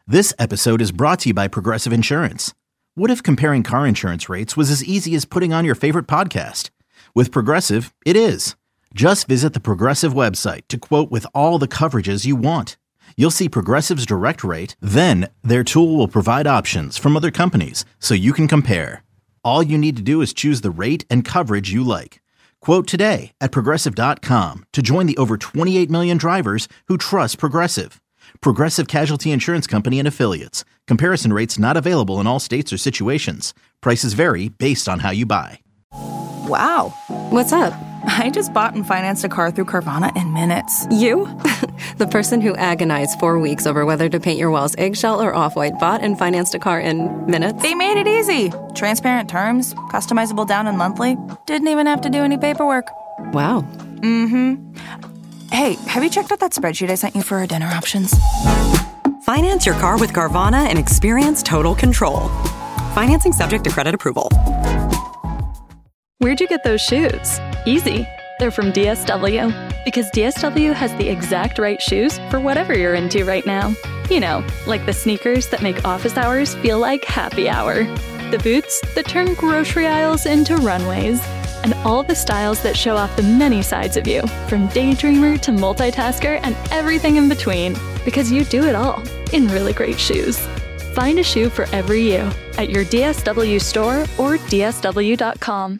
This episode is brought to you by Progressive Insurance. What if comparing car insurance rates was as easy as putting on your favorite podcast? With Progressive, it is. Just visit the Progressive website to quote with all the coverages you want. You'll see Progressive's direct rate, then their tool will provide options from other companies so you can compare. All you need to do is choose the rate and coverage you like. Quote today at Progressive.com to join the over 28 million drivers who trust Progressive. Progressive Casualty Insurance Company and Affiliates. Comparison rates not available in all states or situations. Prices vary based on how you buy. Wow. What's up? I just bought and financed a car through Carvana in minutes. You? The person who agonized 4 weeks over whether to paint your walls eggshell or off-white bought and financed a car in minutes? They made it easy. Transparent terms, customizable down and monthly. Didn't even have to do any paperwork. Wow. Mm-hmm. Hey, have you checked out that spreadsheet I sent you for our dinner options? Finance your car with Carvana and experience total control. Financing subject to credit approval. Where'd you get those shoes? Easy. They're from DSW. Because DSW has the exact right shoes for whatever you're into right now. You know, like the sneakers that make office hours feel like happy hour. The boots that turn grocery aisles into runways. And all the styles that show off the many sides of you, from daydreamer to multitasker and everything in between. Because you do it all in really great shoes. Find a shoe for every you at your DSW store or DSW.com.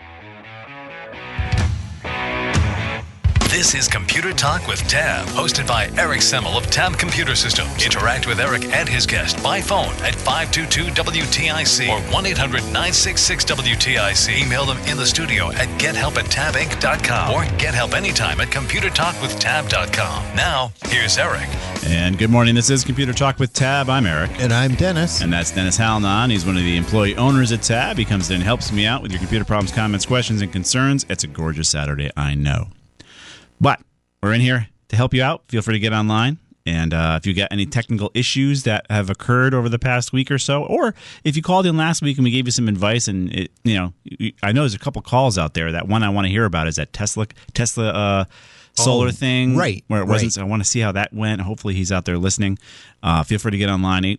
This is Computer Talk with Tab, hosted by Eric Semmel of Tab Computer Systems. Interact with Eric and his guest by phone at 522-WTIC or 1-800-966-WTIC. Email them in the studio at gethelp@tabinc.com or get help anytime at computertalkwithtab.com. Now, here's Eric. And good morning. This is Computer Talk with Tab. I'm Eric. And I'm Dennis. And that's Dennis Halnan. He's one of the employee owners at Tab. He comes in and helps me out with your computer problems, comments, questions, and concerns. It's a gorgeous Saturday, I know. But we're in here to help you out. Feel free to get online. And if you got any technical issues that have occurred over the past week or so, or if you called in last week and we gave you some advice, and I know there's a couple calls out there. That one I want to hear about is that Tesla solar thing, right? Where it wasn't. So I want to see how that went. Hopefully he's out there listening. Feel free to get online.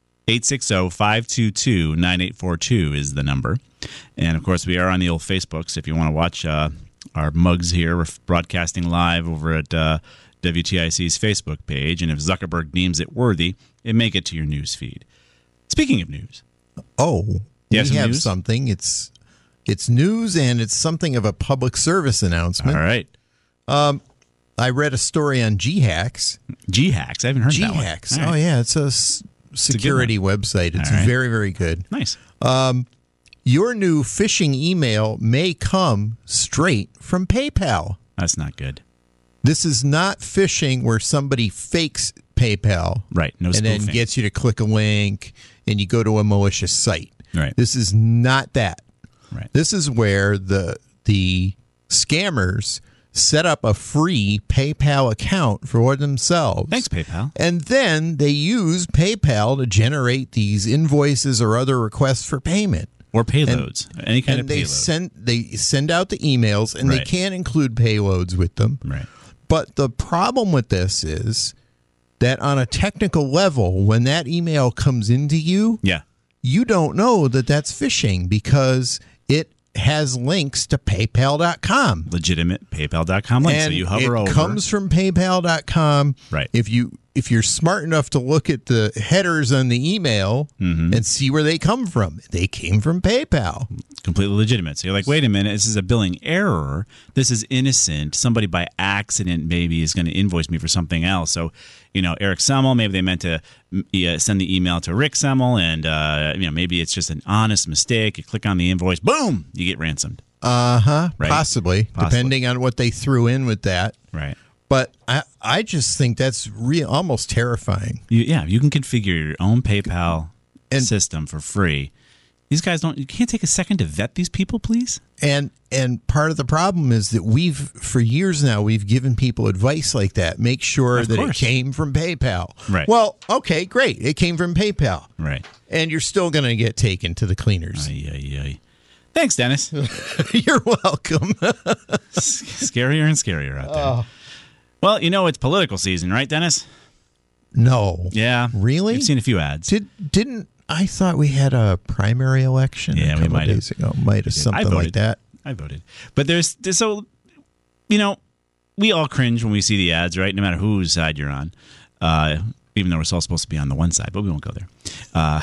860-522-9842 is the number. And of course we are on the old Facebook. So if you want to watch our mugs here, we're broadcasting live over at WTIC's Facebook page, and if Zuckerberg deems it worthy, it may get to your news feed. Speaking of news, we have something. It's news, and it's something of a public service announcement. All right. I read a story on GHacks. GHacks? I haven't heard that one. GHacks. Right. Oh yeah, it's a security website. It's very, very good. Nice. Your new phishing email may come straight from PayPal. That's not good. This is not phishing where somebody fakes PayPal, right? No spoofing. And then gets you to click a link and you go to a malicious site. Right. This is not that. Right. This is where the scammers set up a free PayPal account for themselves. Thanks, PayPal. And then they use PayPal to generate these invoices or other requests for payment. Or payloads, any kind of payload. They send out the emails, and they can include payloads with them. Right. But the problem with this is that on a technical level, when that email comes into you, you don't know that that's phishing because it has links to PayPal.com. Legitimate PayPal.com links. So you hover over. It comes from PayPal.com. Right. If you're smart enough to look at the headers on the email and see where they come from, they came from PayPal. Completely legitimate. So you're like, wait a minute, this is a billing error. This is innocent. Somebody by accident maybe is going to invoice me for something else. So, Eric Semmel, maybe they meant to send the email to Rick Semmel, and maybe it's just an honest mistake. You click on the invoice, boom, you get ransomed. Right? Possibly, depending on what they threw in with that. Right. But I just think that's almost terrifying. You can configure your own PayPal system for free. These guys you can't take a second to vet these people, please? And part of the problem is that for years now, we've given people advice like that. Make sure that it came from PayPal. Right. Well, okay, great. It came from PayPal. Right. And you're still going to get taken to the cleaners. Thanks, Dennis. You're welcome. Scarier and scarier out there. Well, it's political season, right, Dennis? No. Yeah. Really? I've seen a few ads. Didn't I thought we had a primary election a couple of days ago. Might have something like that. I voted. But there's so, we all cringe when we see the ads, right? No matter whose side you're on. Even though we're all supposed to be on the one side, but we won't go there.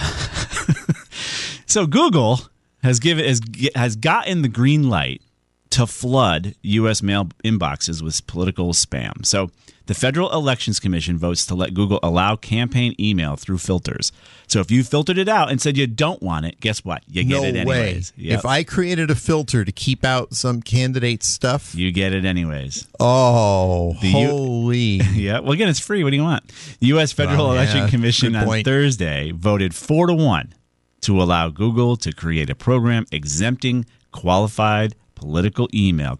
So Google has gotten the green light to flood U.S. mail inboxes with political spam. So the Federal Elections Commission votes to let Google allow campaign email through filters. So if you filtered it out and said you don't want it, guess what? You get it anyways. Yep. If I created a filter to keep out some candidate stuff, you get it anyways. Oh, holy. Yeah. Well, again, it's free. What do you want? The U.S. Federal Election Commission on Thursday voted 4-1 to allow Google to create a program exempting qualified political email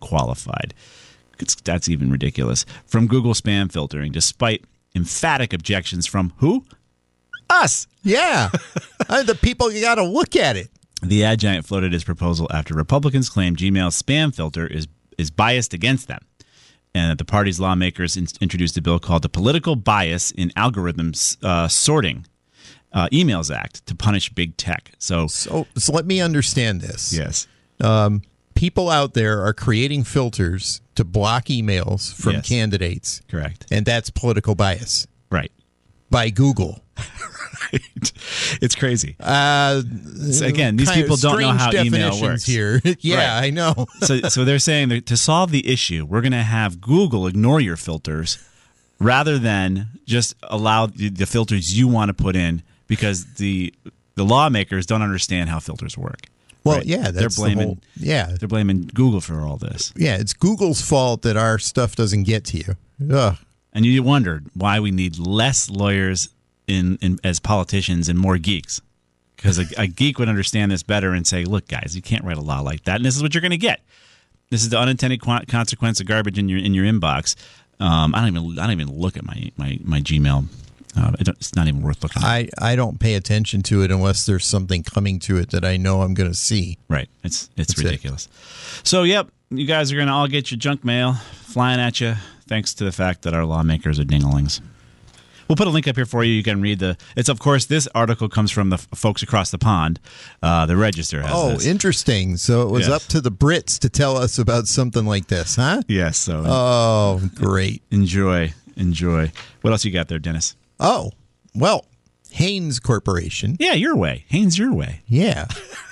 that's even ridiculous from Google spam filtering, despite emphatic objections from who? Us. Yeah. The people, you got to look at it. The ad giant floated his proposal after Republicans claimed Gmail's spam filter is biased against them, and that the party's lawmakers introduced a bill called the Political Bias in Algorithms Sorting Emails Act to punish big tech. So let me understand this. Yes. People out there are creating filters to block emails from candidates. Correct. And that's political bias. Right. By Google. Right. It's crazy. So again, these people don't know how email works. Here. Yeah, right. I know. So they're saying that to solve the issue, we're going to have Google ignore your filters rather than just allow the filters you want to put in, because the lawmakers don't understand how filters work. Well, right? yeah, they're blaming. They're blaming Google for all this. Yeah, it's Google's fault that our stuff doesn't get to you. Ugh. And you wondered why we need less lawyers in as politicians and more geeks, because a geek would understand this better and say, "Look, guys, you can't write a law like that, and this is what you're going to get. This is the unintended consequence of garbage in your inbox." I don't even look at my Gmail. It's not even worth looking at. I don't pay attention to it unless there's something coming to it that I know I'm going to see. Right. It's ridiculous. So, yep, you guys are going to all get your junk mail flying at you, thanks to the fact that our lawmakers are dinglings. We'll put a link up here for you. You can read this article comes from the folks across the pond. The Register has this. Interesting. So it was up to the Brits to tell us about something like this, huh? Yes. So. Oh, great. Enjoy. What else you got there, Dennis? Oh, well, Haynes Corporation. Yeah, your way. Haynes, your way. Yeah.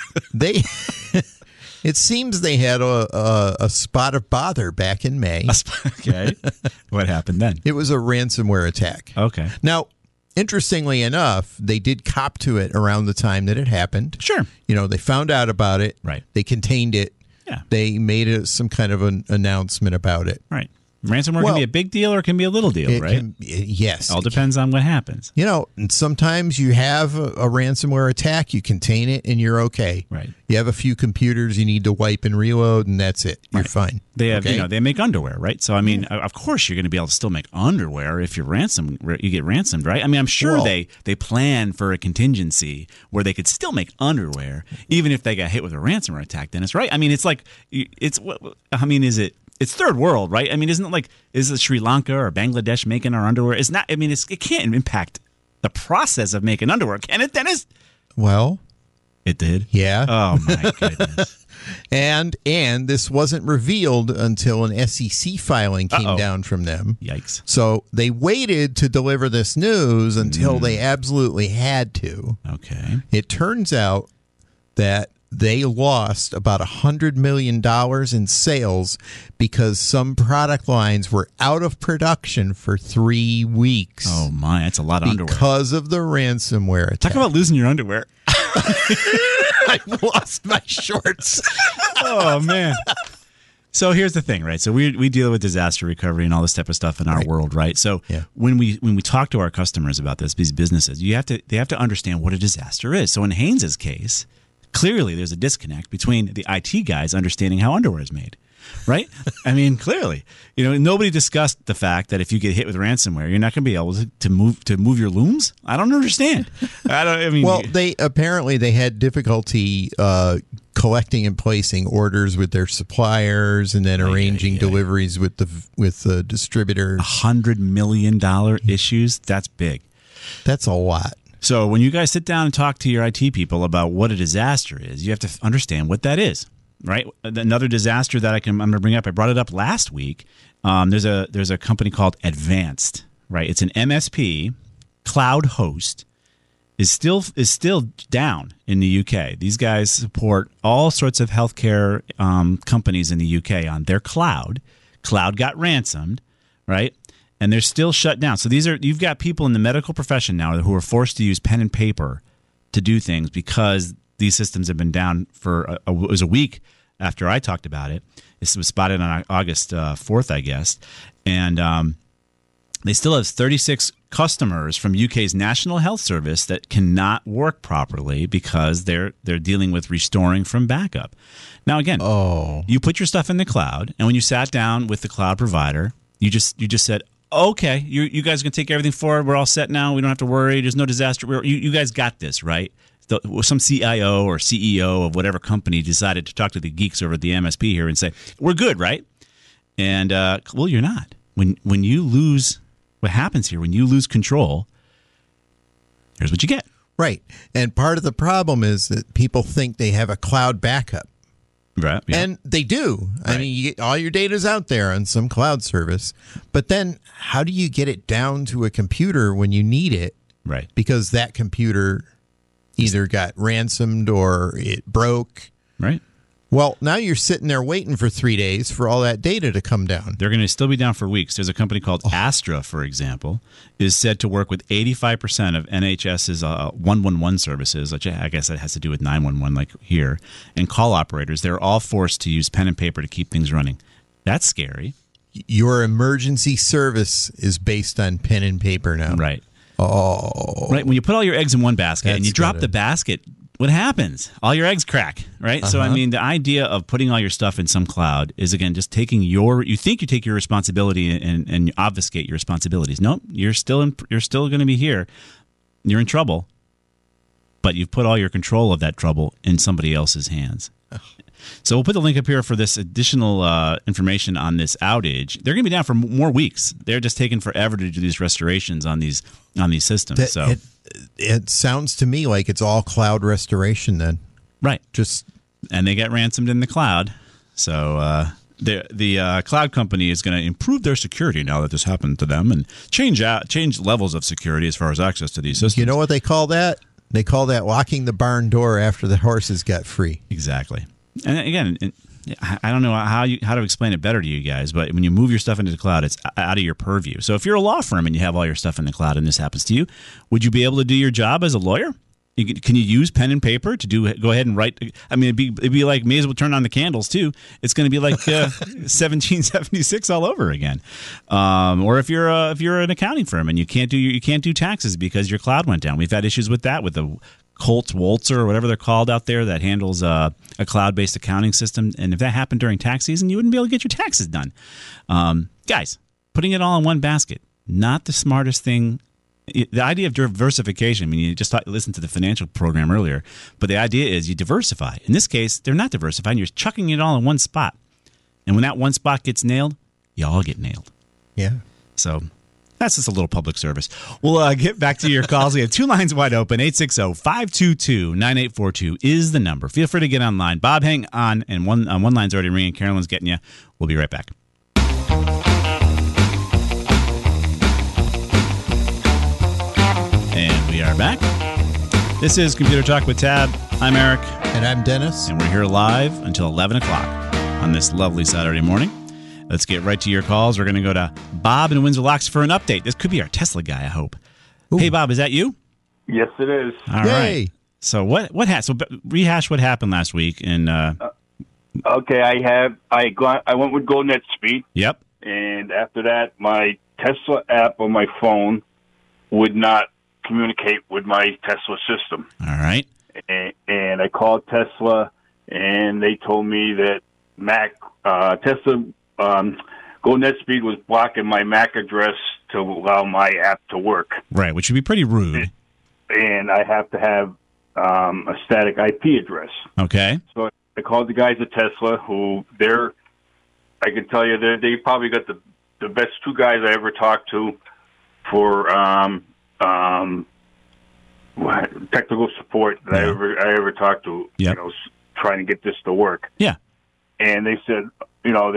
It seems they had a spot of bother back in May. Okay. What happened then? It was a ransomware attack. Okay. Now, interestingly enough, they did cop to it around the time that it happened. Sure. They found out about it. Right. They contained it. Yeah. They made some kind of an announcement about it. Right. Ransomware can be a big deal or it can be a little deal, right? Yes. All depends on what happens. And sometimes you have a ransomware attack, you contain it, and you're okay. Right. You have a few computers you need to wipe and reload, and that's it. You're fine. They have, they make underwear, right? So, I mean, of course you're going to be able to still make underwear if you get ransomed, right? I mean, I'm sure they plan for a contingency where they could still make underwear even if they got hit with a ransomware attack, Dennis, right? I mean, it's third world, right? I mean, is it Sri Lanka or Bangladesh making our underwear? It's not. I mean, it can't impact the process of making underwear, can it, Dennis? Well, it did. Yeah. Oh my goodness. And this wasn't revealed until an SEC filing came down from them. Yikes. So they waited to deliver this news until they absolutely had to. Okay. It turns out that they lost about $100 million in sales because some product lines were out of production for 3 weeks. Oh, my. That's a lot of underwear. Because of the ransomware attack. Talk about losing your underwear. I lost my shorts. Oh, man. So here's the thing, right? So we deal with disaster recovery and all this type of stuff in our world, right? So when we talk to our customers about these businesses, they have to understand what a disaster is. So in Haynes' case, clearly there's a disconnect between the IT guys understanding how underwear is made, right? I mean, clearly, nobody discussed the fact that if you get hit with ransomware, you're not going to be able to move your looms. I don't understand. Well, they had difficulty collecting and placing orders with their suppliers, and then arranging deliveries with the distributor. $100 million issues. That's big. That's a lot. So when you guys sit down and talk to your IT people about what a disaster is, you have to understand what that is, right? Another disaster that I'm going to bring up, I brought it up last week. There's a company called Advanced, right? It's an MSP, cloud host, is still down in the UK. These guys support all sorts of healthcare companies in the UK on their cloud. Cloud got ransomed, right? And they're still shut down. So you've got people in the medical profession now who are forced to use pen and paper to do things because these systems have been down for it was a week after I talked about it. This was spotted on August 4th, I guess. And they still have 36 customers from UK's National Health Service that cannot work properly because they're dealing with restoring from backup. Now, again, you put your stuff in the cloud, and when you sat down with the cloud provider, you just said, okay, you guys can take everything forward. We're all set now. We don't have to worry. There's no disaster. You guys got this, right? Some CIO or CEO of whatever company decided to talk to the geeks over at the MSP here and say, we're good, right? And, well, you're not. When you lose, what happens here, when you lose control, here's what you get. Right. And part of the problem is that people think they have a cloud backup. Right. Yeah. And they do. Right. I mean, all your data's out there on some cloud service. But then how do you get it down to a computer when you need it? Right. Because that computer either got ransomed or it broke. Right. Well, now you're sitting there waiting for 3 days for all that data to come down. They're going to still be down for weeks. There's a company called Astra, for example, is said to work with 85% of NHS's 111 services, which I guess that has to do with 911 like here, and call operators. They're all forced to use pen and paper to keep things running. That's scary. Your emergency service is based on pen and paper now. Right. Oh. Right. When you put all your eggs in one basket and you drop the basket, what happens? All your eggs crack, right? So, I mean, the idea of putting all your stuff in some cloud is, again, just taking you think you take your responsibility and you obfuscate your responsibilities. Nope, you're still going to be here. You're in trouble, but you've put all your control of that trouble in somebody else's hands. So we'll put the link up here for this additional information on this outage. They're going to be down for more weeks. They're just taking forever to do these restorations on these systems. It sounds to me like it's all cloud restoration then. Right. And they get ransomed in the cloud. So the cloud company is going to improve their security now that this happened to them and change levels of security as far as access to these systems. You know what they call that? They call that locking the barn door after the horses got free. Exactly. And again, I don't know how to explain it better to you guys, but when you move your stuff into the cloud, it's out of your purview. So if you're a law firm and you have all your stuff in the cloud and this happens to you, would you be able to do your job as a lawyer? Can you use pen and paper to go ahead and write? I mean, it'd be like, may as well turn on the candles too. It's going to be like 1776 all over again. Or if you're an accounting firm and you can't do taxes because your cloud went down. We've had issues with that with the Colt Waltzer or whatever they're called out there that handles a cloud-based accounting system. And if that happened during tax season, you wouldn't be able to get your taxes done. Guys, putting it all in one basket, not the smartest thing. The idea of diversification, I mean, you just listened to the financial program earlier, but the idea is you diversify. In this case, they're not diversifying. You're chucking it all in one spot. And when that one spot gets nailed, you all get nailed. Yeah. So that's just a little public service. We'll get back to your calls. We have two lines wide open. 860-522-9842 is the number. Feel free to get online. Bob, hang on. And one line's already ringing. Carolyn's getting you. We'll be right back. And we are back. This is Computer Talk with Tab. I'm Eric. And I'm Dennis. And we're here live until 11 o'clock on this lovely Saturday morning. Let's get right to your calls. We're going to go to Bob in Windsor Locks for an update. This could be our Tesla guy, I hope. Ooh. Hey, Bob, is that you? Yes, it is. All right. So what rehash what happened last week? And okay, I went with GoNetSpeed. Yep. And after that, my Tesla app on my phone would not communicate with my Tesla system. All right. And I called Tesla, and they told me that Tesla GoNetSpeed was blocking my MAC address to allow my app to work. Right, which would be pretty rude. And I have to have a static IP address. Okay. So I called the guys at Tesla, who I can tell you, they probably got the best two guys I ever talked to for technical support that I ever talked to. Yep. Trying to get this to work. Yeah. And they said, we'll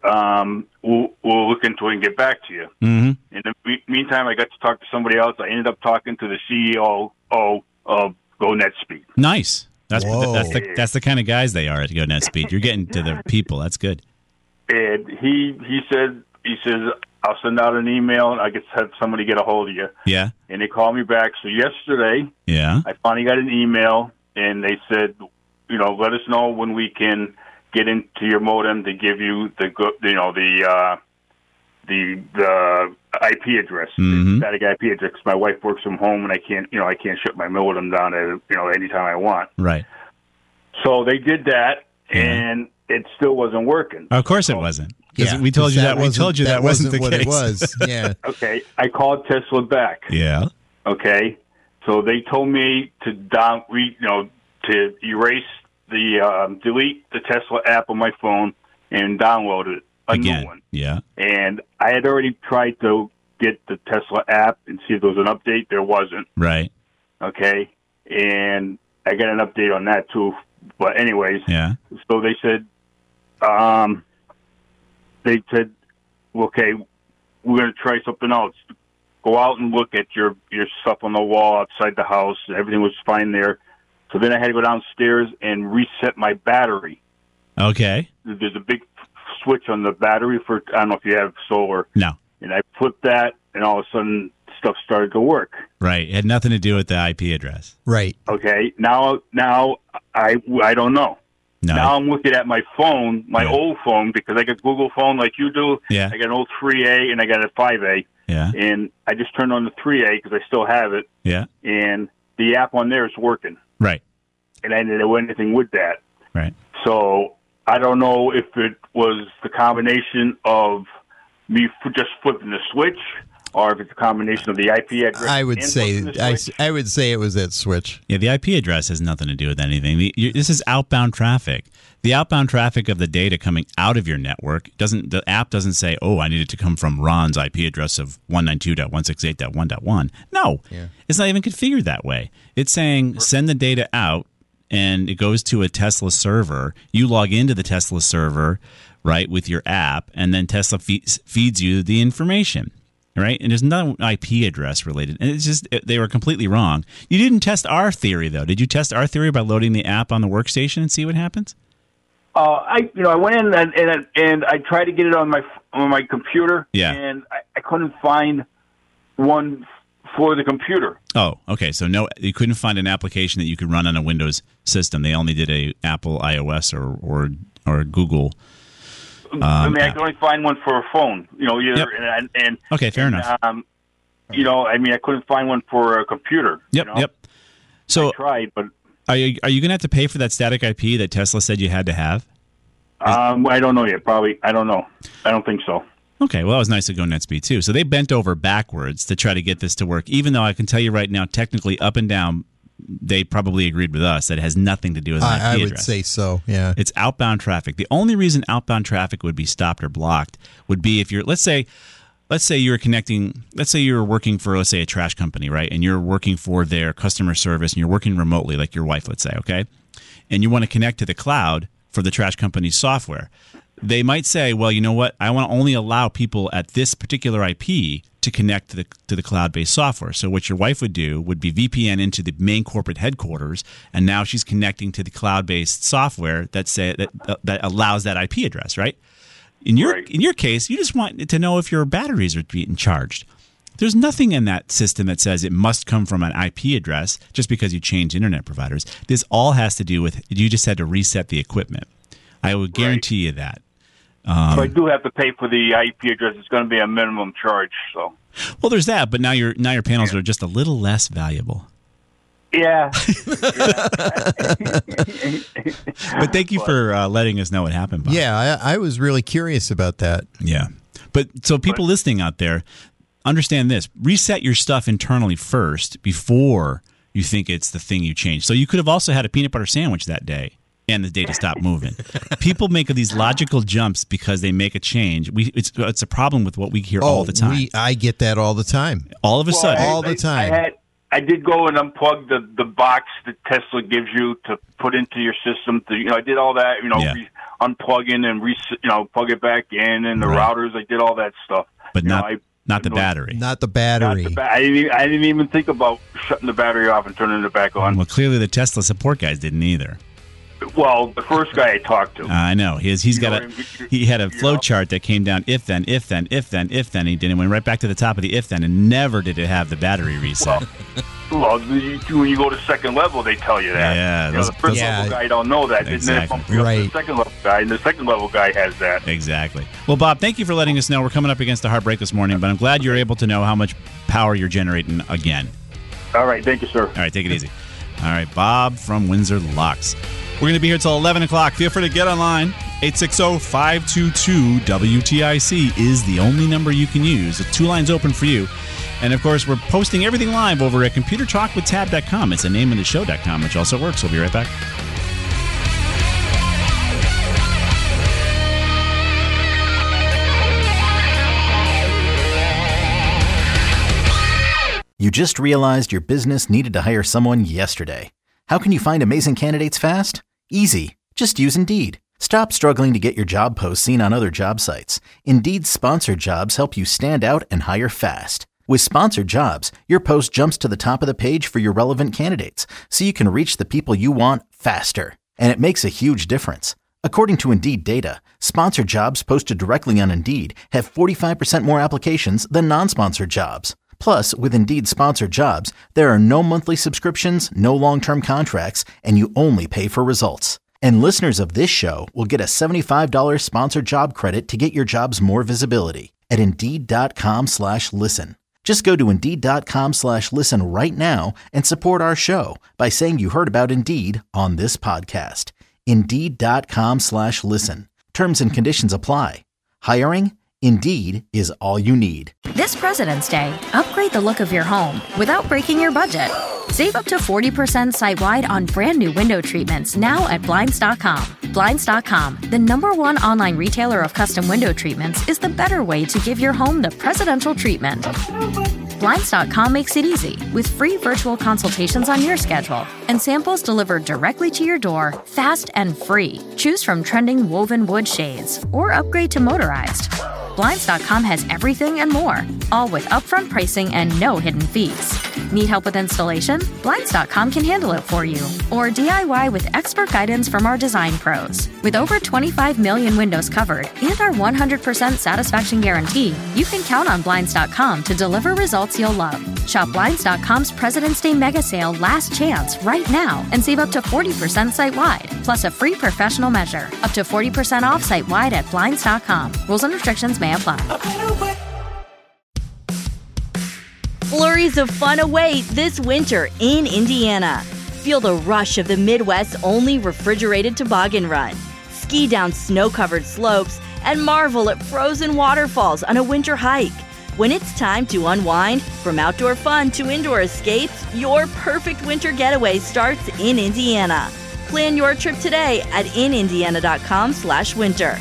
look into it and get back to you. Mm-hmm. In the meantime, I got to talk to somebody else. I ended up talking to the CEO of GoNetspeed. Nice. That's the kind of guys they are at GoNetspeed. You're getting to the people. That's good. And he says, I'll send out an email and I get have somebody get a hold of you. Yeah. And they called me back. So yesterday, I finally got an email and they said, let us know when we can get into your modem to give you the IP address, the static IP address. My wife works from home and I can't shut my modem down at anytime I want. Right. So they did that and it still wasn't working. Of course it wasn't. Because we told you that. We told you that wasn't the what case. It was. Yeah. Okay. I called Tesla back. Yeah. Okay. So they told me to erase delete the Tesla app on my phone and download it new one. Yeah. And I had already tried to get the Tesla app and see if there was an update. There wasn't. Right. Okay. And I got an update on that too. But anyways. Yeah. So they said, okay, we're going to try something else. Go out and look at your stuff on the wall outside the house. Everything was fine there. So then I had to go downstairs and reset my battery. Okay. There's a big switch on the battery for, I don't know if you have solar. No. And I flipped that, and all of a sudden stuff started to work. Right. It had nothing to do with the IP address. Right. Okay. Now I don't know. No. Now I'm looking at my phone, my old phone, because I got Google phone like you do. Yeah. I got an old 3A and I got a 5A. Yeah. And I just turned on the 3A because I still have it. Yeah. And the app on there is working. Right. And I didn't do anything with that. Right. So I don't know if it was the combination of me just flipping the switch, or if it's a combination of the IP address. I would say it was that switch. Yeah, the IP address has nothing to do with anything. This is outbound traffic. The outbound traffic of the data coming out of your network the app doesn't say, "Oh, I need it to come from Ron's IP address of 192.168.1.1." No, It's not even configured that way. It's saying send the data out, and it goes to a Tesla server. You log into the Tesla server, right, with your app, and then Tesla feeds you the information. Right? And there's no IP address related. And it's just, they were completely wrong. You didn't test our theory, though. Did you test our theory by loading the app on the workstation and see what happens? I went in and I tried to get it on my computer. Yeah. And I couldn't find one for the computer. Oh, okay. So you couldn't find an application that you could run on a Windows system. They only did a Apple iOS or Google. I can only find one for a phone, either. Yep. And okay, fair enough. I couldn't find one for a computer. Yep. So I tried, but are you going to have to pay for that static IP that Tesla said you had to have? I don't know yet. Probably, I don't know. I don't think so. Okay, well, that was nice to GoNetspeed too. So they bent over backwards to try to get this to work, even though I can tell you right now, technically up and down, they probably agreed with us that it has nothing to do with an IP address. I would say so, yeah. It's outbound traffic. The only reason outbound traffic would be stopped or blocked would be if you're, let's say you're working for, let's say, a trash company, right? And you're working for their customer service and you're working remotely, like your wife, let's say, okay? And you want to connect to the cloud for the trash company's software. They might say, well, you know what? I want to only allow people at this particular IP to connect to the cloud-based software. So what your wife would do would be VPN into the main corporate headquarters, and now she's connecting to the cloud-based software that allows that IP address, right? In your case, you just want to know if your batteries are being charged. There's nothing in that system that says it must come from an IP address just because you change internet providers. This all has to do with you just had to reset the equipment. I would guarantee you that. So I do have to pay for the IP address. It's going to be a minimum charge. So, well, there's that, but now your panels are just a little less valuable. Yeah. But thank you for letting us know what happened, Bob. Yeah, I was really curious about that. Yeah. But so people listening out there, understand this. Reset your stuff internally first before you think it's the thing you changed. So you could have also had a peanut butter sandwich that day. and the data stopped moving. People make these logical jumps because they make a change. It's a problem with what we hear all the time. I get that all the time. All of a sudden. All the time. I did go and unplug the box that Tesla gives you to put into your system. I did all that, unplugging and plug it back in, and the routers. I did all that stuff. But not the battery. Not the battery. I didn't even think about shutting the battery off and turning it back on. Well, clearly the Tesla support guys didn't either. Well, the first guy I talked to. I know. He had a flow chart that came down if then. He did it, went right back to the top of the if then, and never did it have the battery reset. Well, when you go to second level, they tell you that. Yeah. The first level guy don't know that. Exactly. The second level guy, and the second level guy has that. Exactly. Well, Bob, thank you for letting us know. We're coming up against a hard break this morning, but I'm glad you're able to know how much power you're generating again. All right. Thank you, sir. All right. Take it easy. All right. Bob from Windsor Locks. We're going to be here till 11 o'clock. Feel free to get online. 860-522-WTIC is the only number you can use. The 2 lines open for you. And, of course, we're posting everything live over at ComputerTalkWithTab.com. It's the name of the show.com, which also works. We'll be right back. You just realized your business needed to hire someone yesterday. How can you find amazing candidates fast? Easy. Just use Indeed. Stop struggling to get your job posts seen on other job sites. Indeed's sponsored jobs help you stand out and hire fast. With sponsored jobs, your post jumps to the top of the page for your relevant candidates, so you can reach the people you want faster. And it makes a huge difference. According to Indeed data, sponsored jobs posted directly on Indeed have 45% more applications than non-sponsored jobs. Plus, with Indeed sponsored jobs, there are no monthly subscriptions, no long-term contracts, and you only pay for results. And listeners of this show will get a $75 sponsored job credit to get your jobs more visibility at Indeed.com/listen. Just go to Indeed.com/listen right now and support our show by saying you heard about Indeed on this podcast. Indeed.com/listen. Terms and conditions apply. Hiring? Indeed is all you need. This President's Day, upgrade the look of your home without breaking your budget. Save up to 40% site-wide on brand new window treatments now at Blinds.com. Blinds.com, the #1 online retailer of custom window treatments, is the better way to give your home the presidential treatment. Blinds.com makes it easy with free virtual consultations on your schedule and samples delivered directly to your door, fast and free. Choose from trending woven wood shades or upgrade to motorized. Blinds.com has everything and more, all with upfront pricing and no hidden fees. Need help with installation? Blinds.com can handle it for you. Or DIY with expert guidance from our design pros. With over 25 million windows covered and our 100% satisfaction guarantee, you can count on Blinds.com to deliver results you'll love. Shop Blinds.com's President's Day Mega Sale Last Chance right now and save up to 40% site-wide, plus a free professional measure. Up to 40% off site-wide at Blinds.com. Rules and restrictions may apply. Flurries of fun await this winter in Indiana. Feel the rush of the Midwest's only refrigerated toboggan run. Ski down snow-covered slopes and marvel at frozen waterfalls on a winter hike. When it's time to unwind, from outdoor fun to indoor escapes, your perfect winter getaway starts in Indiana. Plan your trip today at inindiana.com/winter.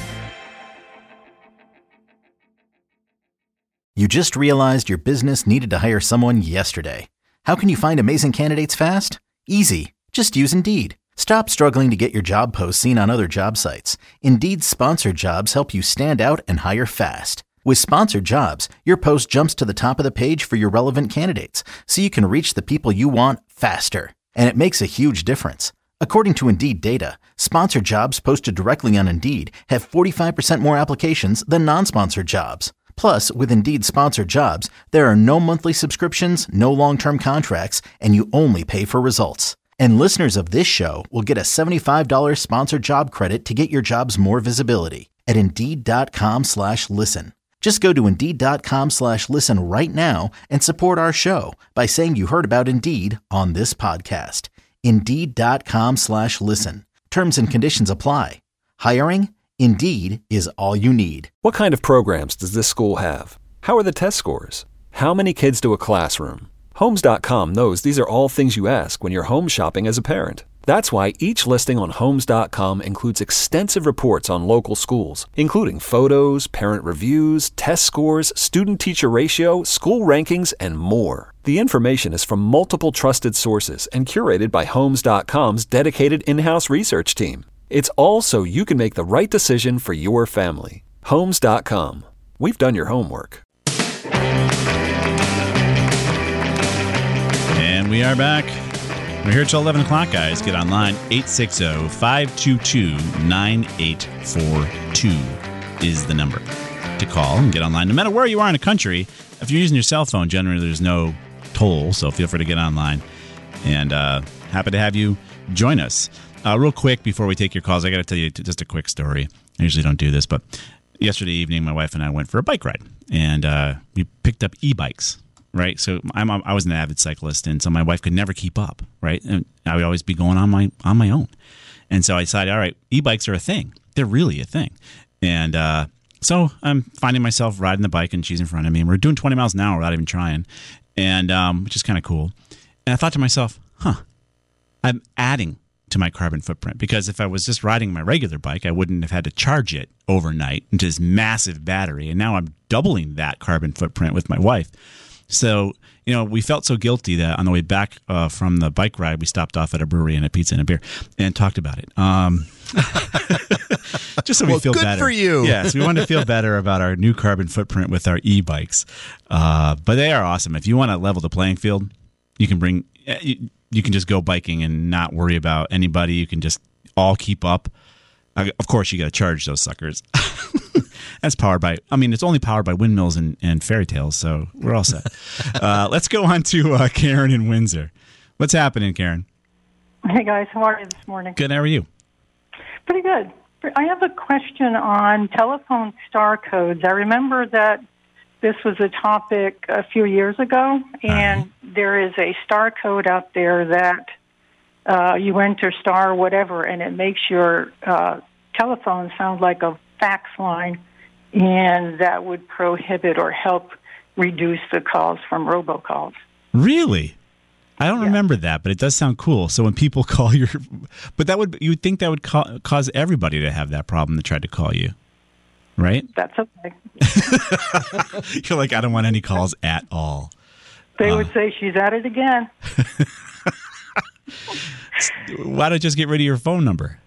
You just realized your business needed to hire someone yesterday. How can you find amazing candidates fast? Easy. Just use Indeed. Stop struggling to get your job posts seen on other job sites. Indeed's sponsored jobs help you stand out and hire fast. With sponsored jobs, your post jumps to the top of the page for your relevant candidates, so you can reach the people you want faster. And it makes a huge difference. According to Indeed data, sponsored jobs posted directly on Indeed have 45% more applications than non-sponsored jobs. Plus, with Indeed sponsored jobs, there are no monthly subscriptions, no long-term contracts, and you only pay for results. And listeners of this show will get a $75 sponsored job credit to get your jobs more visibility at Indeed.com/listen. Just go to Indeed.com/listen right now and support our show by saying you heard about Indeed on this podcast. Indeed.com/listen. Terms and conditions apply. Hiring? Indeed is all you need. What kind of programs does this school have? How are the test scores? How many kids do a classroom? Homes.com knows these are all things you ask when you're home shopping as a parent. That's why each listing on Homes.com includes extensive reports on local schools, including photos, parent reviews, test scores, student-teacher ratio, school rankings, and more. The information is from multiple trusted sources and curated by Homes.com's dedicated in-house research team. It's all so you can make the right decision for your family. Homes.com. We've done your homework. And we are back. We're here till 11 o'clock, guys. Get online. 860-522-9842 is the number to call and get online. No matter where you are in the country, if you're using your cell phone, generally there's no toll, so feel free to get online. And happy to have you join us. Real quick, before we take your calls, I got to tell you just a quick story. I usually don't do this, but yesterday evening, my wife and I went for a bike ride, and we picked up e-bikes. Right, so I was an avid cyclist, and so my wife could never keep up. Right, and I would always be going on my own, and so I decided, all right, e-bikes are a thing; they're really a thing. And so I'm finding myself riding the bike, and she's in front of me, and we're doing 20 miles an hour without even trying, and which is kind of cool. And I thought to myself, I'm adding to my carbon footprint, because if I was just riding my regular bike, I wouldn't have had to charge it overnight into this massive battery, and now I'm doubling that carbon footprint with my wife. So, we felt so guilty that on the way back from the bike ride, we stopped off at a brewery and a pizza and a beer and talked about it. Just so we feel good better. Good for you. Yes, we wanted to feel better about our new carbon footprint with our e-bikes. But they are awesome. If you want to level the playing field, you can just go biking and not worry about anybody. You can just all keep up. Of course, you got to charge those suckers. That's powered by, it's only powered by windmills and fairy tales, so we're all set. Let's go on to Karen in Windsor. What's happening, Karen? Hey, guys. How are you this morning? Good. How are you? Pretty good. I have a question on telephone star codes. I remember that this was a topic a few years ago, and there is a star code out there that you enter star whatever, and it makes your telephone sound like a fax line, and that would prohibit or help reduce the calls from robocalls. Really? I don't remember that, but it does sound cool. So when people call you would think that would cause everybody to have that problem that tried to call you, right? That's okay. You're like, I don't want any calls at all. They would say, she's at it again. Why don't you just get rid of your phone number?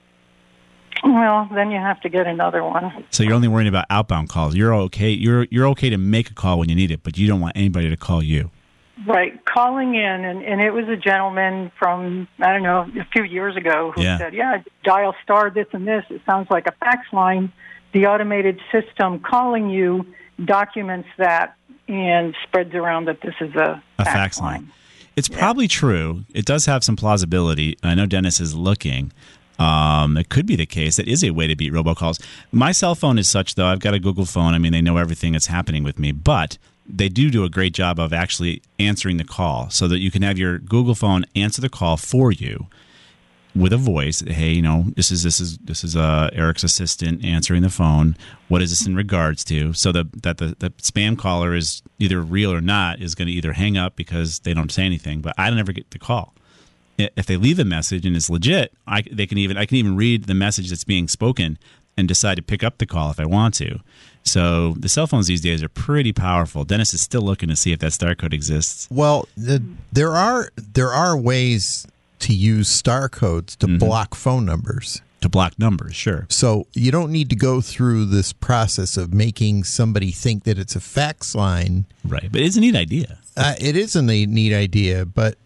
Well, then you have to get another one. So you're only worrying about outbound calls. You're okay. You're okay to make a call when you need it, but you don't want anybody to call you. Right. Calling in, and it was a gentleman from, I don't know, a few years ago who said, dial star this and this. It sounds like a fax line. The automated system calling you documents that and spreads around that this is a fax line. It's probably true. It does have some plausibility. I know Dennis is looking. It could be the case. It is a way to beat robocalls. My cell phone is such, though. I've got a Google phone. They know everything that's happening with me. But they do a great job of actually answering the call so that you can have your Google phone answer the call for you with a voice. Hey, this is Eric's assistant answering the phone. What is this in regards to? So that the spam caller is either real or not is going to either hang up because they don't say anything, but I don't ever get the call. If they leave a message and it's legit, I can even read the message that's being spoken and decide to pick up the call if I want to. So the cell phones these days are pretty powerful. Dennis is still looking to see if that star code exists. Well, there are ways to use star codes to block phone numbers. To block numbers, sure. So you don't need to go through this process of making somebody think that it's a fax line. Right, but it's a neat idea. It is a neat idea, but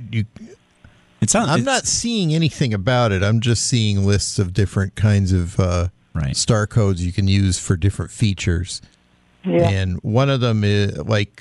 I'm not seeing anything about it. I'm just seeing lists of different kinds of star codes you can use for different features. Yeah. And one of them is,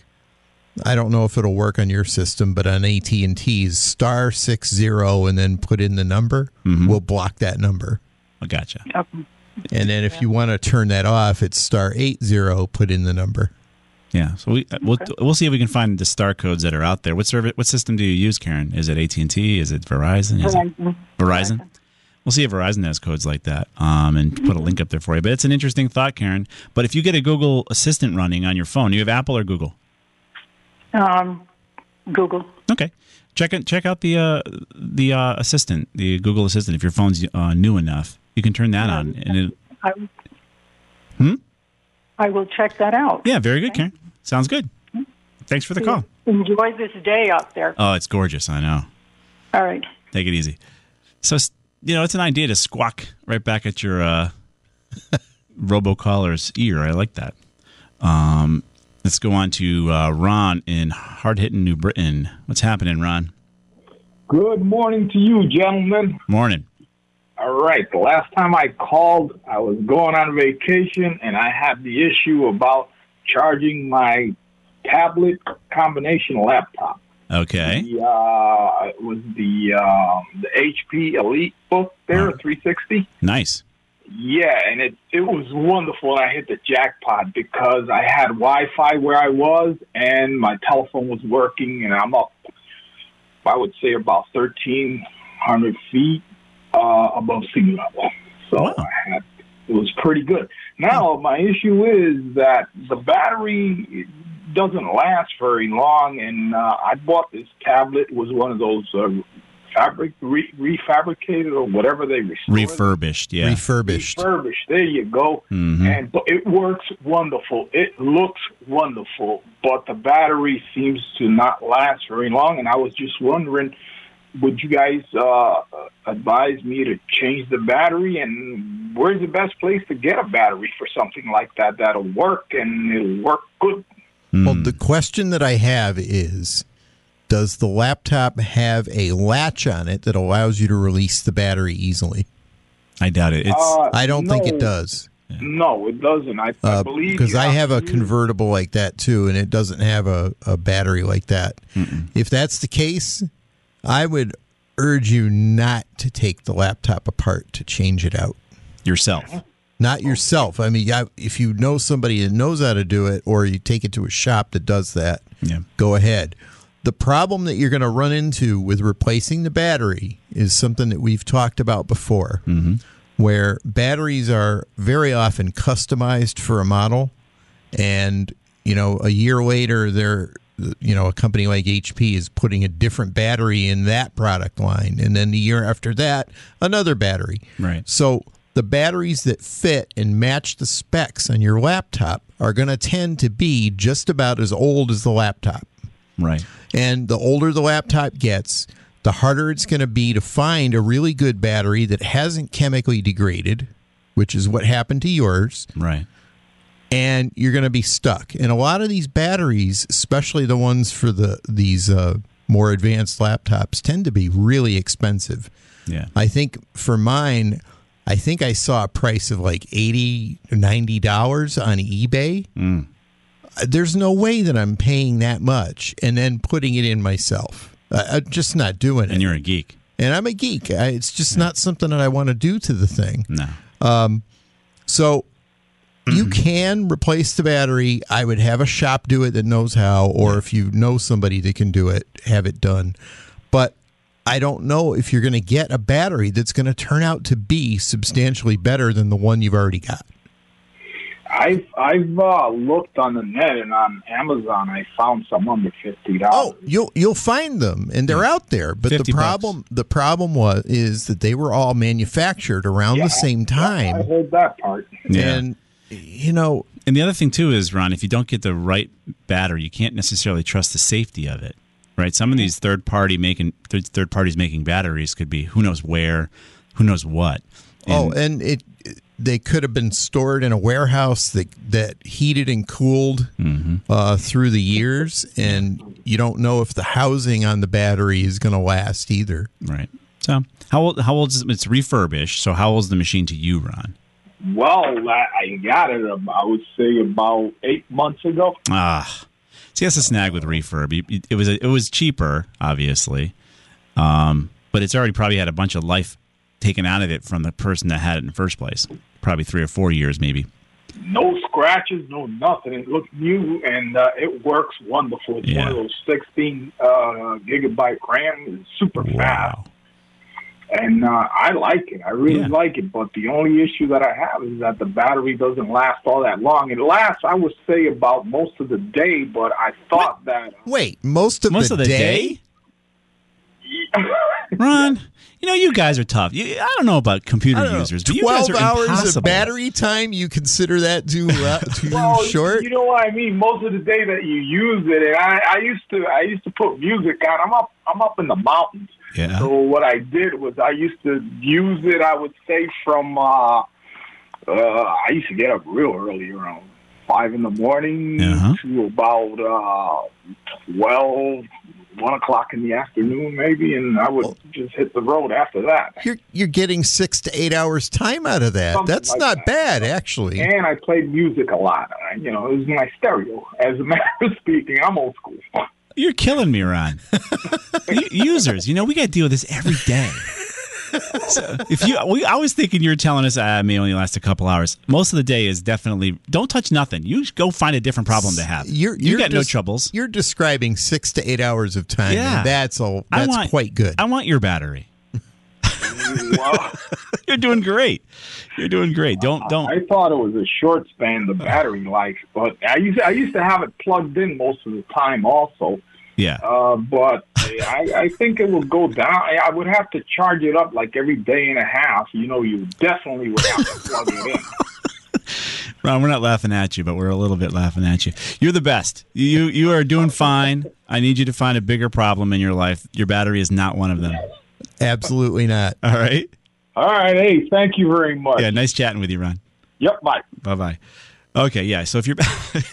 I don't know if it'll work on your system, but on AT&T's *60 and then put in the number, we'll block that number. I gotcha. Okay. And then if you want to turn that off, it's *80, put in the number. Yeah, so we'll see if we can find the star codes that are out there. What system do you use, Karen? Is it AT&T? Is it Verizon? Verizon? We'll see if Verizon has codes like that and put a link up there for you. But it's an interesting thought, Karen. But if you get a Google Assistant running on your phone, you have Apple or Google? Google. Okay. Check out the assistant, the Google Assistant. If your phone's new enough, you can turn that on. And I will check that out. Yeah, very good, Karen. Sounds good. Thanks for the call. Enjoy this day out there. Oh, it's gorgeous. I know. All right. Take it easy. So, it's an idea to squawk right back at your robocaller's ear. I like that. Let's go on to Ron in hard-hitting New Britain. What's happening, Ron? Good morning to you, gentlemen. Morning. All right. The last time I called, I was going on vacation, and I had the issue about charging my tablet combination laptop. Okay. It was the HP Elite book there, 360. Nice. Yeah, and it was wonderful. I hit the jackpot because I had Wi-Fi where I was, and my telephone was working, and I'm up, I would say, about 1,300 feet above sea level. So it was pretty good. Now, my issue is that the battery doesn't last very long, and I bought this tablet. It was one of those refabricated or whatever they restored. Refurbished, yeah. Refurbished. There you go. Mm-hmm. And it works wonderful. It looks wonderful, but the battery seems to not last very long. And I was just wondering, would you guys advise me to change the battery? And where's the best place to get a battery for something like that that'll work and it'll work good? Well, the question that I have is, does the laptop have a latch on it that allows you to release the battery easily? I doubt it. I don't think it does. No, it doesn't. I believe because I have a convertible like that too, and it doesn't have a battery like that. Mm-mm. If that's the case, I would urge you not to take the laptop apart to change it out yourself. Not yourself. I mean, if you know somebody that knows how to do it, or you take it to a shop that does that, go ahead. The problem that you're going to run into with replacing the battery is something that we've talked about before, where batteries are very often customized for a model, and a year later, a company like HP is putting a different battery in that product line, and then the year after that, another battery. Right. So the batteries that fit and match the specs on your laptop are going to tend to be just about as old as the laptop. Right. And the older the laptop gets, the harder it's going to be to find a really good battery that hasn't chemically degraded, which is what happened to yours. Right. And you're going to be stuck. And a lot of these batteries, especially the ones for these more advanced laptops, tend to be really expensive. Yeah. I think for mine, I think I saw a price of like $80 or $90 on eBay. There's no way that I'm paying that much and then putting it in myself. I'm just not doing it. And you're a geek. And I'm a geek. It's just not something that I want to do to the thing. No. So you can replace the battery. I would have a shop do it that knows how, or if you know somebody that can do it, have it done. But I don't know if you're going to get a battery that's going to turn out to be substantially better than the one you've already got. I've looked on the net and on Amazon. I found some under $50. Oh, you'll find them, and they're out there. But the problem is that they were all manufactured around the same time. I heard that part. Yeah. And and the other thing too is, Ron, if you don't get the right battery, you can't necessarily trust the safety of it. Right? Some of these third parties making batteries could be who knows where, who knows what. And they could have been stored in a warehouse that heated and cooled through the years, and you don't know if the housing on the battery is going to last either. Right. So how old is it? It's refurbished. So how old is the machine to you, Ron? Well, I got it, I would say, about 8 months ago. See, that's a snag with refurb. It was cheaper, obviously, but it's already probably had a bunch of life taken out of it from the person that had it in the first place. Probably 3 or 4 years, maybe. No scratches, no nothing. It looks new, and it works wonderful. It's one of those 16 gigabyte RAM. It's super fast. And I like it. I really like it. But the only issue that I have is that the battery doesn't last all that long. It lasts, I would say, about most of the day, but I thought that... Wait, most of the day? Ron, you guys are tough. I don't know about computer users, but you guys are 12 hours impossible. of battery time, you consider that too short? You know what I mean? Most of the day that you use it, and I used to put music on. I'm up in the mountains. Yeah. So what I did was I used to use it, I would say, from I used to get up real early, around 5 in the morning to about 12, 1 o'clock in the afternoon, maybe, and I would just hit the road after that. You're getting 6 to 8 hours time out of that. Something That's like not that. bad, actually. And I played music a lot. It was my stereo. As a matter of speaking, I'm old school. You're killing me, Ron. Users, we got to deal with this every day. So I was thinking you were telling us it may only last a couple hours. Most of the day is definitely don't touch nothing. You go find a different problem to have. You got no troubles. You're describing 6 to 8 hours of time. Yeah. And that's quite good. I want your battery. Well, You're doing great. Don't. I thought it was a short span, the battery life, but I used to have it plugged in most of the time also. Yeah. But I think it will go down. I would have to charge it up like every day and a half. You definitely would have to plug it in. Ron, we're not laughing at you, but we're a little bit laughing at you. You're the best. You are doing fine. I need you to find a bigger problem in your life. Your battery is not one of them. Absolutely not. All right? All right. Hey, thank you very much. Yeah, nice chatting with you, Ron. Yep, bye. Bye-bye. Okay, yeah, so if you're...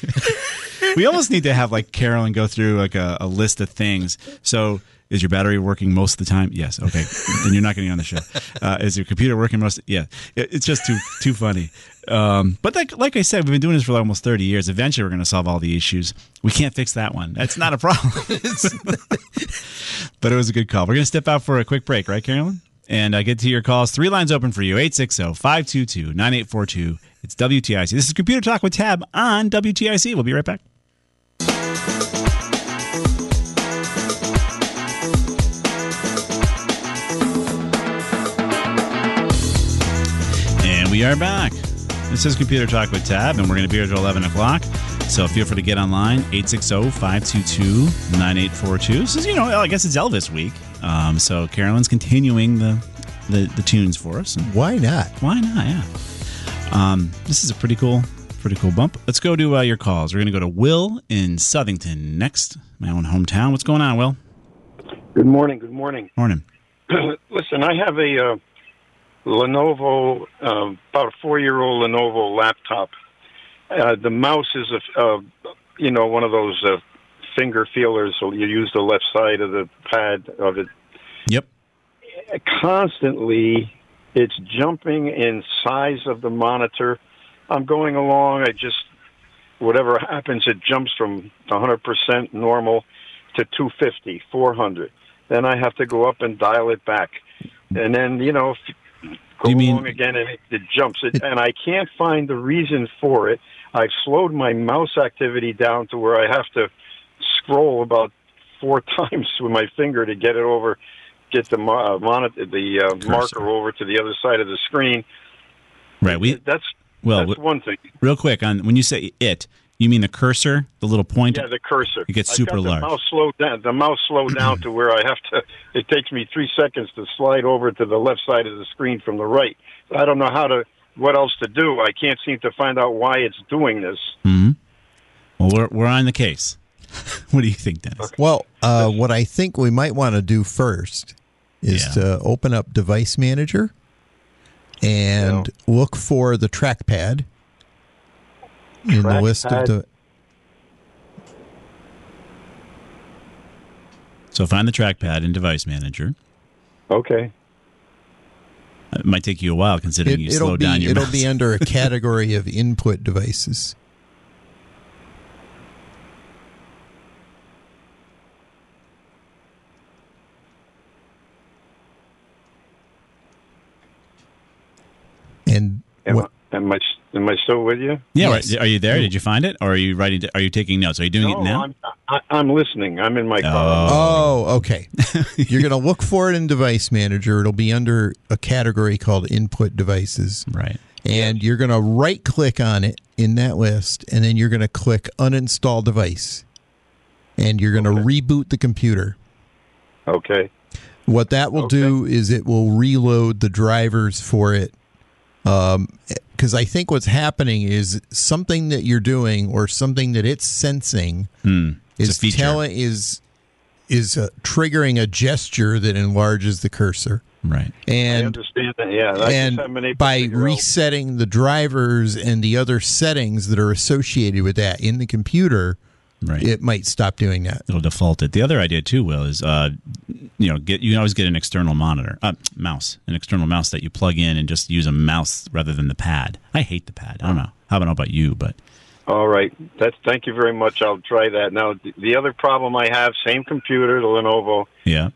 We almost need to have, Carolyn go through, a list of things. So, is your battery working most of the time? Yes. Okay. Then you're not going to be on the show. Is your computer working most? Yeah. It's just too funny. But like I said, we've been doing this for almost 30 years. Eventually, we're going to solve all the issues. We can't fix that one. That's not a problem. But it was a good call. We're going to step out for a quick break, right, Carolyn? And get to your calls. 3 lines open for you, 860-522-9842. It's WTIC. This is Computer Talk with Tab on WTIC. We'll be right back. And we are back. This is Computer Talk with Tab, and we're going to be here until 11 o'clock. So feel free to get online, 860-522-9842. This is, I guess it's Elvis week. So Carolyn's continuing the tunes for us. Why not? Why not, yeah. This is a pretty cool bump. Let's go to your calls. We're going to go to Will in Southington next, my own hometown. What's going on, Will? Good morning. Morning. Listen, I have a Lenovo, about a 4-year-old Lenovo laptop. The mouse is one of those finger feelers, so you use the left side of the pad of it. Yep. Constantly, it's jumping in size of the monitor. I'm going along, whatever happens, it jumps from 100% normal to 250, 400. Then I have to go up and dial it back. And then, go along again, and it jumps. And I can't find the reason for it. I've slowed my mouse activity down to where I have to scroll about 4 times with my finger to get the marker over to the other side of the screen. Right. That's one thing. Real quick, when you say it, you mean the cursor, the little pointer? Yeah, the cursor. It gets super large. The mouse slowed down to where I have to. It takes me 3 seconds to slide over to the left side of the screen from the right. I don't know what else to do. I can't seem to find out why it's doing this. Mm-hmm. Well, we're on the case. What do you think, Dennis? Okay. Well, what I think we might want to do first is to open up Device Manager and look for the trackpad in the list of the. So find the trackpad in Device Manager. Okay. It might take you a while considering you slowed down your mouse. It'll be under a category of input devices. And am I still with you? Yeah. Yes. Right. Are you there? Did you find it, or are you writing? Are you taking notes? Are you doing it now? I'm listening. I'm in my car. Oh, okay. You're going to look for it in Device Manager. It'll be under a category called Input Devices. Right. And you're going to right-click on it in that list, and then you're going to click Uninstall Device. And you're going to reboot the computer. Okay. What that will do is it will reload the drivers for it. Because I think what's happening is something that you're doing or something that it's sensing is triggering a gesture that enlarges the cursor. Right. I And understand that. Yeah. and by resetting the drivers and the other settings that are associated with that in the computer, it might stop doing that. It'll default it. The other idea too, Will, is you can always get an external mouse, an external mouse that you plug in and just use a mouse rather than the pad. I hate the pad. I don't know. I don't know about you, but. All right. Thank you very much. I'll try that. Now, the other problem I have, same computer, the Lenovo. Yeah.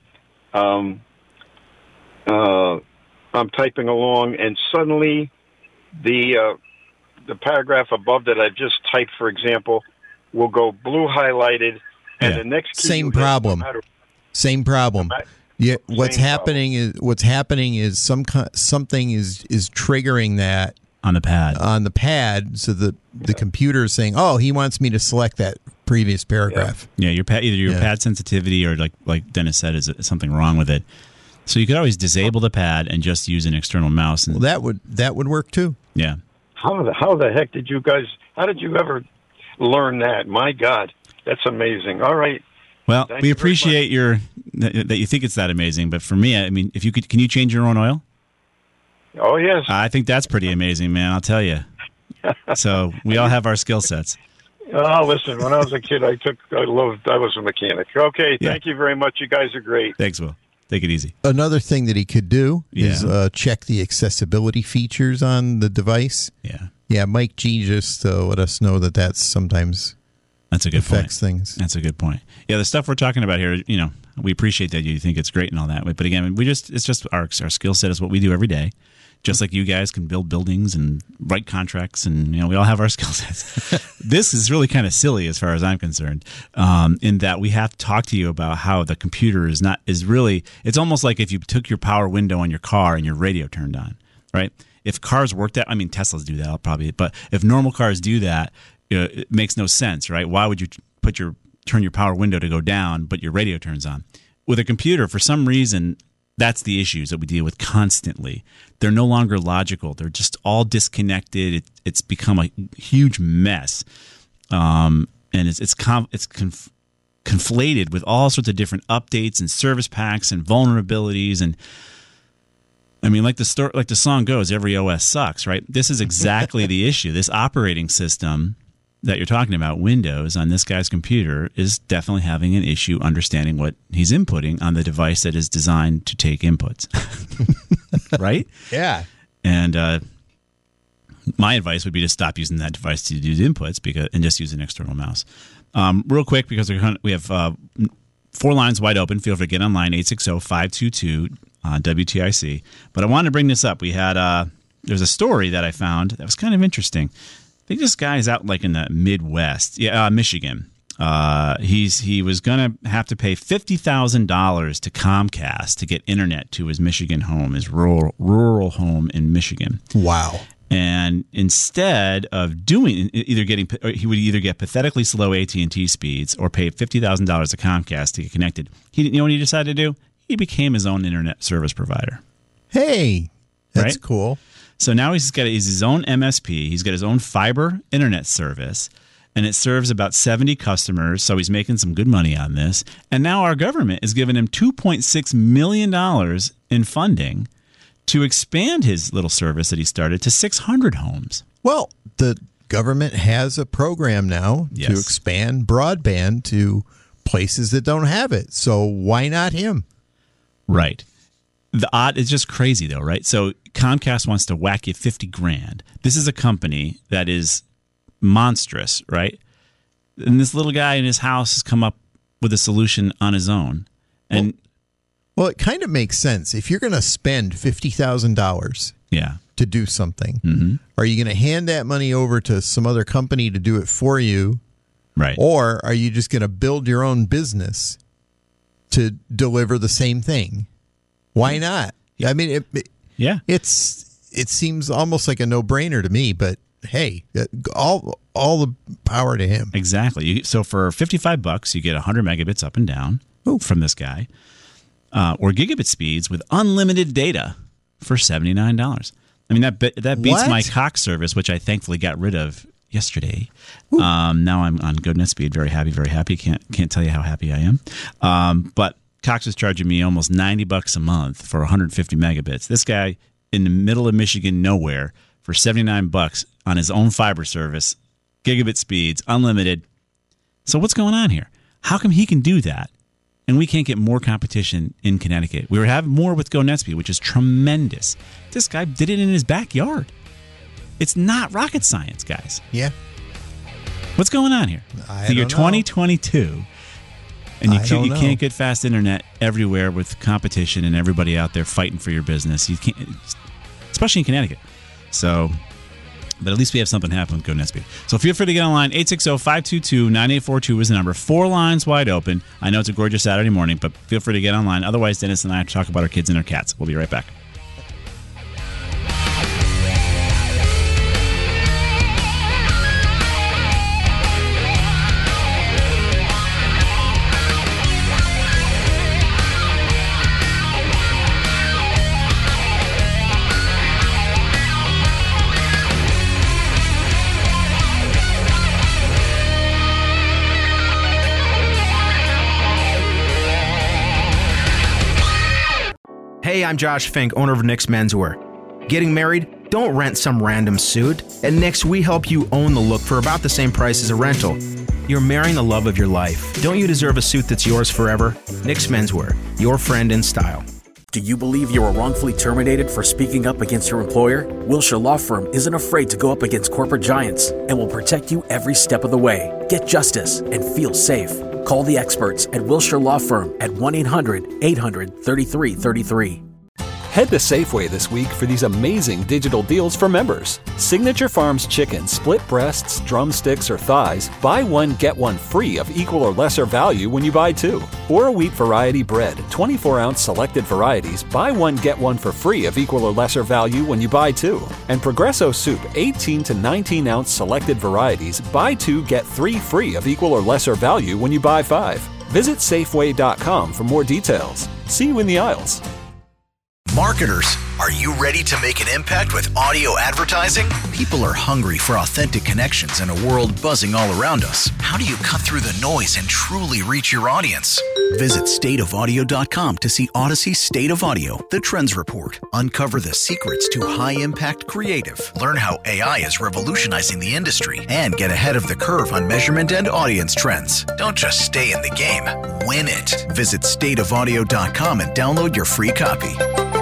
I'm typing along, and suddenly the paragraph above that I've just typed, for example, will go blue highlighted, and the next key Same problem. Same problem. Yeah. What's happening is something is triggering that on the pad. So the computer is saying, "Oh, he wants me to select that previous paragraph." Yeah, either your pad sensitivity or like Dennis said, is something wrong with it. So you could always disable the pad and just use an external mouse. And that would work too. Yeah. How the heck did you guys? How did you ever learn that? My God, that's amazing. All right. Well, we appreciate that you think it's that amazing, but for me, I mean, if you could, can you change your own oil? Oh yes. I think that's pretty amazing, man. I'll tell you. So we all have our skill sets. Oh, listen, when I was a kid, I was a mechanic. Okay, thank you very much. You guys are great. Thanks, Will. Take it easy. Another thing that he could do is check the accessibility features on the device. Yeah. Yeah, Mike G just let us know that sometimes that's a good affects things. That's a good point. Yeah, the stuff we're talking about here, we appreciate that you think it's great and all that. But again, it's just our skill set is what we do every day. Just like you guys can build buildings and write contracts, and we all have our skill sets. This is really kind of silly as far as I'm concerned, in that we have to talk to you about how the computer is really. It's almost like if you took your power window on your car and your radio turned on, right? If cars work that, I mean Teslas do that probably, but if normal cars do that, it makes no sense, right? Why would you turn your power window to go down, but your radio turns on? With a computer, for some reason. That's the issues that we deal with constantly. They're no longer logical. They're just all disconnected. It's become a huge mess, and it's conflated with all sorts of different updates and service packs and vulnerabilities. And I mean, like the song goes, every OS sucks, right? This is exactly the issue. This operating system that you're talking about, Windows, on this guy's computer is definitely having an issue understanding what he's inputting on the device that is designed to take inputs. Right? Yeah. And my advice would be to stop using that device to do the inputs and just use an external mouse. Real quick, because we have 4 lines wide open. Feel free to get online, 860-522-WTIC. But I wanted to bring this up. We had there's a story that I found that was kind of interesting. I think this guy is out like in the Midwest, Michigan. He was going to have to pay $50,000 to Comcast to get internet to his Michigan home, his rural home in Michigan. Wow. And instead of he would either get pathetically slow AT&T speeds or pay $50,000 to Comcast to get connected. You know what he decided to do? He became his own internet service provider. Hey, that's cool. So now he's his own MSP. He's got his own fiber internet service, and it serves about 70 customers. So he's making some good money on this. And now our government is giving him $2.6 million in funding to expand his little service that he started to 600 homes. Well, the government has a program now to expand broadband to places that don't have it. So why not him? Right. It's just crazy though, right? So Comcast wants to whack you $50,000. This is a company that is monstrous, right? And this little guy in his house has come up with a solution on his own. And well, it kind of makes sense. If you're going to spend $50,000 to do something, are you going to hand that money over to some other company to do it for you? Right. Or are you just going to build your own business to deliver the same thing? Why not? I mean, it seems almost like a no-brainer to me, but hey, all the power to him. Exactly. So for $55, you get 100 megabits up and down from this guy. or gigabit speeds with unlimited data for $79. I mean, that beats my Cox service, which I thankfully got rid of yesterday. Now I'm on GoNetspeed. Very happy, very happy. Can't tell you how happy I am. But Cox was charging me almost $90 a month for 150 megabits. This guy in the middle of Michigan, nowhere, for $79 on his own fiber service, gigabit speeds, unlimited. So what's going on here? How come he can do that and we can't get more competition in Connecticut? We were having more with GoNetspeed, which is tremendous. This guy did it in his backyard. It's not rocket science, guys. Yeah. What's going on here? So you're 2022, and you can't get fast internet everywhere with competition and everybody out there fighting for your business. You can't, especially in Connecticut. So, but at least we have something happen with GoNetspeed. So feel free to get online. 860-522-9842 is the number. 4 lines wide open. I know it's a gorgeous Saturday morning, but feel free to get online. Otherwise, Dennis and I have to talk about our kids and our cats. We'll be right back. Hey, I'm Josh Fink, owner of Nick's Menswear. Getting married? Don't rent some random suit. At Nick's, we help you own the look for about the same price as a rental. You're marrying the love of your life. Don't you deserve a suit that's yours forever? Nick's Menswear, your friend in style. Do you believe you were wrongfully terminated for speaking up against your employer? Wilshire Law Firm isn't afraid to go up against corporate giants and will protect you every step of the way. Get justice and feel safe. Call the experts at Wilshire Law Firm at 1-800-800-3333. Head to Safeway this week for these amazing digital deals for members. Signature Farms chicken, split breasts, drumsticks, or thighs, buy one, get one free of equal or lesser value when you buy 2. Or a wheat variety bread, 24-ounce selected varieties, buy one, get one for free of equal or lesser value when you buy 2. And Progresso soup, 18 to 19-ounce selected varieties, buy 2, get 3 free of equal or lesser value when you buy 5. Visit Safeway.com for more details. See you in the aisles. Marketers, are you ready to make an impact with audio advertising? People are hungry for authentic connections in a world buzzing all around us. How do you cut through the noise and truly reach your audience? Visit stateofaudio.com to see Odyssey State of Audio, the Trends Report. Uncover the secrets to high-impact creative. Learn how AI is revolutionizing the industry and get ahead of the curve on measurement and audience trends. Don't just stay in the game, win it. Visit stateofaudio.com and download your free copy.